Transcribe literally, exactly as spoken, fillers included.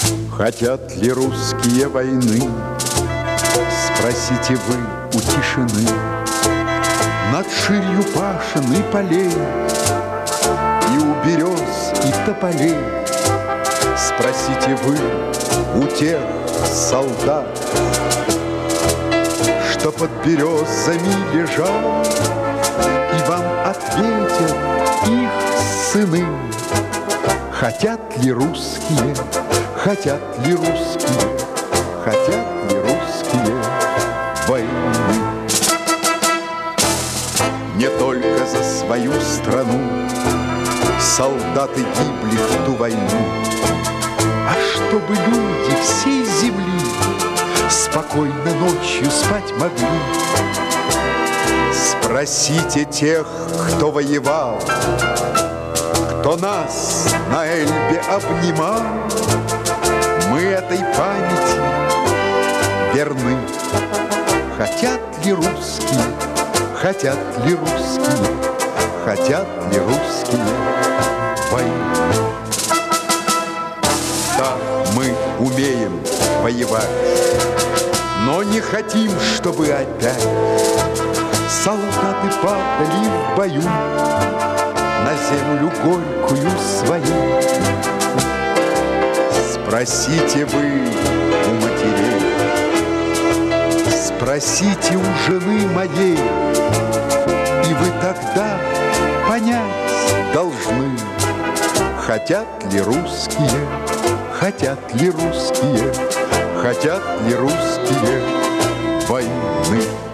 Хотят ли русские войны? Спросите вы у тишины. Над ширью пашин и полей, и у берез, и тополей. Спросите вы у тех солдат, что под березами лежат, и вам ответят их сыны. Хотят ли русские, хотят ли русские, хотят ли русские войны? Не только за свою страну солдаты гибли в ту войну, а чтобы люди всей земли спокойно ночью спать могли. Спросите тех, кто воевал, кто нас на Эльбе обнимал. Мы этой памяти верны. Хотят ли русские, хотят ли русские, хотят ли русские войны? Да, мы умеем воевать, но не хотим, чтобы опять солдаты падали в бою на землю горькую свою. Спросите вы у матерей, спросите у жены моей, и вы тогда понять должны, хотят ли русские, хотят ли русские, хотят ли русские войны.